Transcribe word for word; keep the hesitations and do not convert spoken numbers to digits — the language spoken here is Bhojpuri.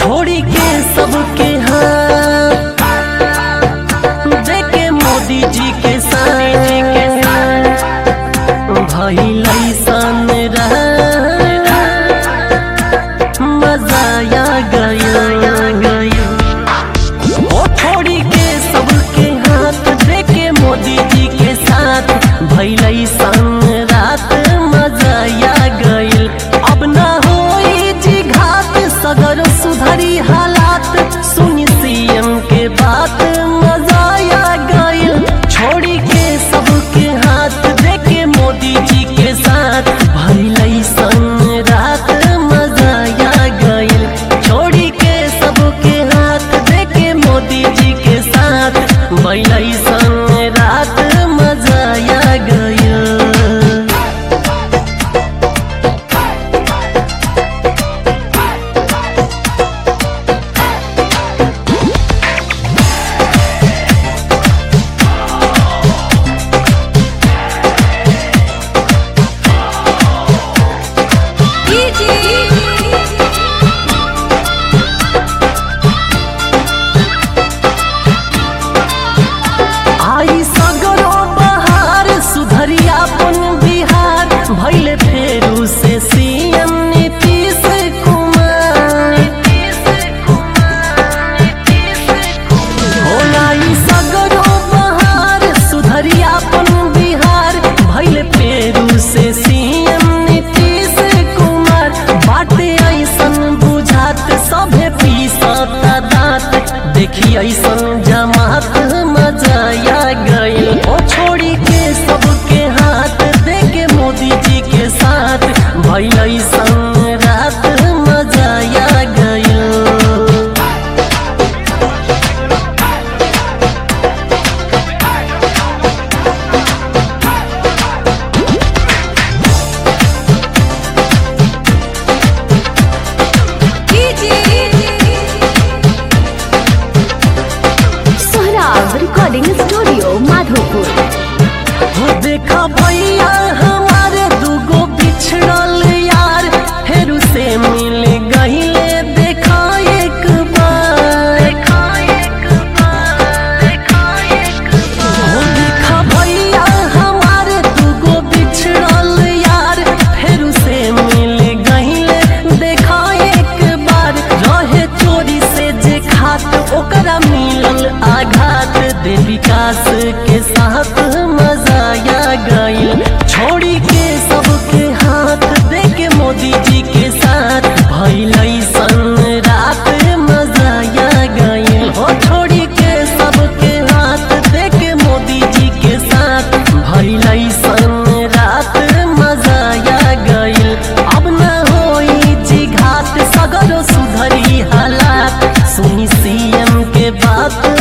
छोड़ी के सबके हाथ देके मोदी जी के साथ भाई लैसन मजा आ गया। ओ छोड़ी के सबके हाथ देके मोदी जी के साथ भाई लैसन रात मजा आ गइल। अब ना होई जी घात सगर सुधरी हालात सुनी सीएम के बात मजा आ गइल। छोड़ी के सबके हाथ देके मोदी जी के साथ भाई लैसन रात मजा आ गइल। छोड़ी के सबके हाथ देके मोदी जी के साथ भाई लैसन रात मजा आ गइल। भैले फेरू से सीएम नीतीश कुमार होलाई सगरो बहार सुधरी अपन बिहार। भैले फेरू से सीएम नीतीश कुमार बाटे ऐसन बुझात सभे पीसता दांत देखी ऐसन जमात मजा आ गइल। ओ छोड़ी के सबके हाथ देके मोदी जी के साथ भाई लैसन रात मजा आ गइल। Sohrab recording studio Madhopur. हो देखा भैया हमारे दूगो बिछड़ल यार फेरू से मिल गहिले देखा एक बार। हो देखा भैया हमारे दूगो बिछड़ल यार फेरू से मिल गहिले देखा एक बार। रहे चोरी से जे खात ओकरा मिलल आघात दे विकास के साथ मजा आ गइल। छोड़ी के सबके हाथ देके मोदी जी के साथ भाई लैसन रात मजा आ गइल। हो छोड़ी के सबके हाथ देके मोदी जी के साथ भाई लैसन रात मजा आ गइल। अब ना होई जी घात सगरो सुधरी हालात सुनी सीएम के बात